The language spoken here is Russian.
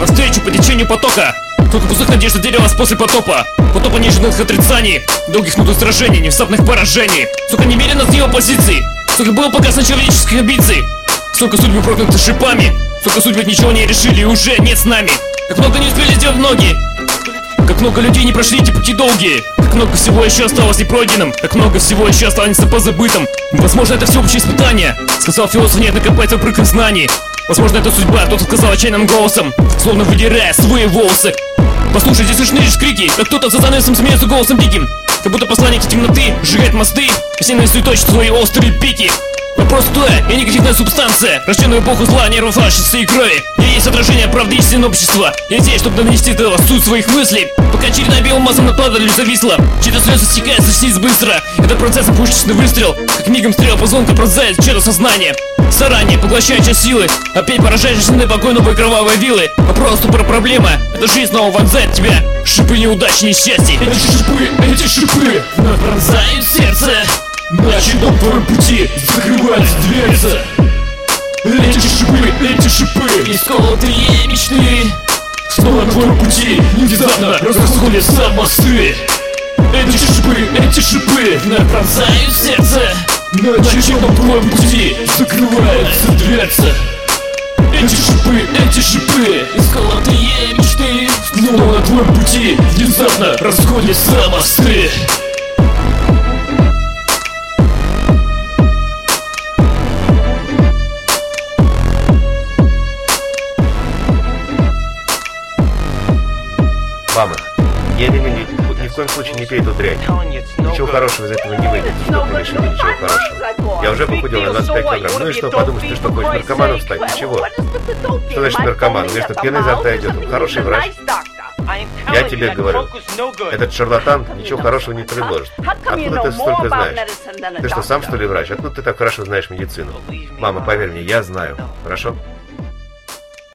навстречу по течению потока. Только пустых надежд затерялась после потопа. Потопа неожиданных отрицаний, долгих минут сражений, невнятных поражений. Сука, немерено с его позиций. Сука, был показ на человеческих амбиций. Столько судьбы прокляты шипами. Сука, судьбы ничего не решили и уже нет с нами. Как много не успели сделать многие. Как много людей не прошли эти пути долгие. Как много всего еще осталось непройденным. Как много всего еще останется позабытым. Возможно, это всеобщее испытание. Сказал философ, нет накопать прыгом знаний. Возможно, это судьба, кто-то сказал отчаянным голосом, словно выдирая свои волосы. Послушайте, слышны лишь крики, как кто-то за занавесом смеется голосом диким. Как будто посланники темноты сжигает мосты, все навесуют свои острые пики. Вопрос кто я? Я негативная субстанция, рожденная в эпоху зла, нервов, фашиста и крови. Я есть отражение правды истинного общества. Я здесь, чтобы донести до вас суть своих мыслей. Пока очередная белым массом над падалью зависла, чьи-то слезы стекают со снизу быстро. Это процесс пушечный выстрел, как мигом стрел позвонка пронзает чье-то сознание. Заранее поглощая часть силы, опять поражаешь жизненной покой новой кровавой вилы. Вопрос про проблема, эта жизнь снова вонзает тебя. Шипы неудачи, несчастья. Эти шипы вновь пронзают сердце. На очередном твоем пути закрывается дверца. Эти шипы исколотые мечты снова на твоем пути внезапно расходятся мосты. Эти шипы вновь пронзают сердце. На очередном твоем пути закрывается дверца. Эти шипы исколотые мечты снова на твоем пути внезапно расходятся мосты. Мама, я ни в коем случае не пей эту дрянь. Ничего хорошего из этого не выйдет. Что ты имеешь в виду, ничего хорошего? Я уже похудел на 25 килограмм. Ну и что, подумаешь, ты что, хочешь наркоманом стать? Ничего. Что значит наркоман? Мне что, пена изо рта идет? Он хороший врач. Я тебе говорю, этот шарлатан ничего хорошего не предложит. Откуда ты столько знаешь? Ты что, сам что ли врач? Откуда ты так хорошо знаешь медицину? Мама, поверь мне, я знаю. Хорошо?